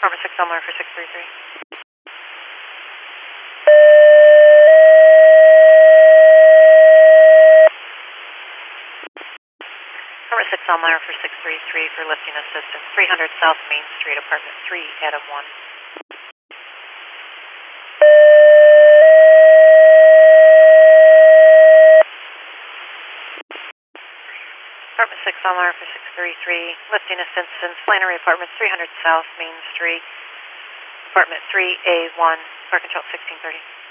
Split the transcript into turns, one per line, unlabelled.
Apartment 6 Elmore for 633. Apartment 6 Elmore for 633 for lifting assistance. 300 South Main Street, Apartment 3, Adam 1. Apartment 6 Elmore for 633, lifting assistance. Flannery Apartments, 300 South Main Street, Apartment 3A1, Park Control 1630.